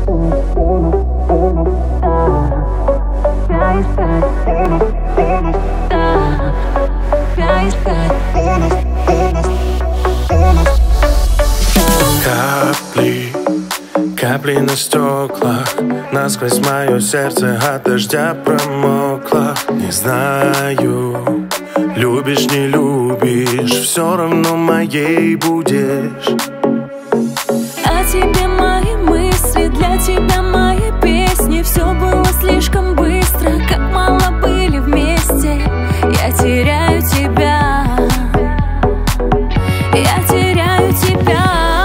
Капли на стеклах, насквозь мое сердце от дождя промокло. Не знаю, любишь, не любишь, все равно моей будешь. О тебе мои мысли, для тебя мои песни. Все было слишком быстро, как мало были вместе. Я теряю тебя, я теряю тебя.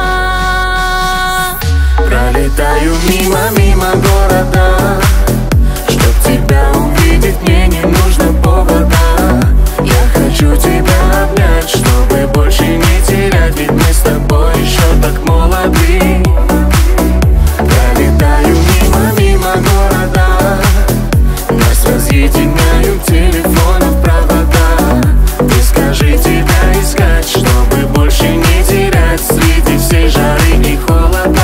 Пролетаю мимо города, чтоб тебя увидеть, мне не нужно повода. Я хочу тебя обнять, чтобы больше не терять, ведь мы с тобой еще так молоды. Пролетаю мимо города, нас разъединяют телефонов провода. Ты скажи, тебя искать, чтобы больше не терять среди всей жары и холода.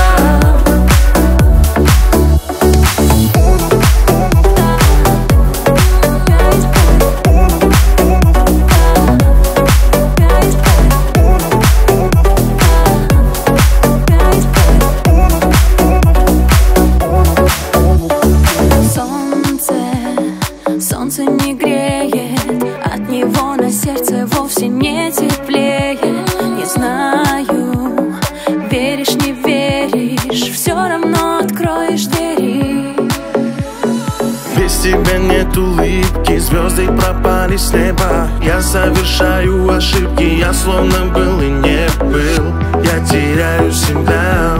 Солнце не греет, от него на сердце вовсе не теплее. Не знаю, веришь, не веришь, все равно откроешь двери. Без тебя нет улыбки, звезды пропали с неба. Я совершаю ошибки, я словно был и не был. Я теряю себя,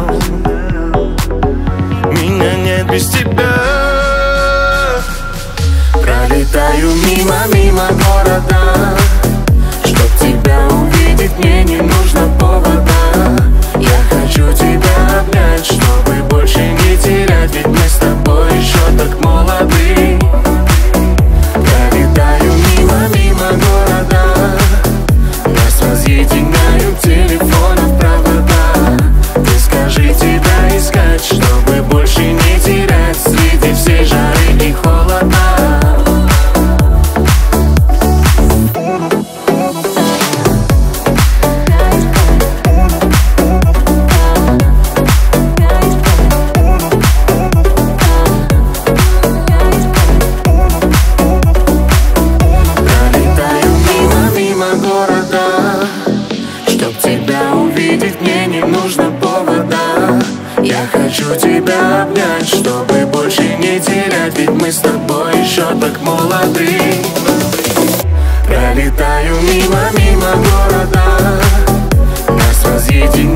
меня нет без тебя. Пролетаю мимо города, чтоб тебя увидеть, мне не нужно повода. Я хочу тебя обнять, чтобы больше не терять, ведь мы с тобой еще так молоды. Пролетаю мимо города, нас разъединяют телефонов провода. Ты скажи, тебя искать, чтобы больше не терять среди всей жары и холода. Я хочу тебя обнять, чтобы больше не терять, ведь мы с тобой еще так молоды. Пролетаю мимо города, нас разъединяют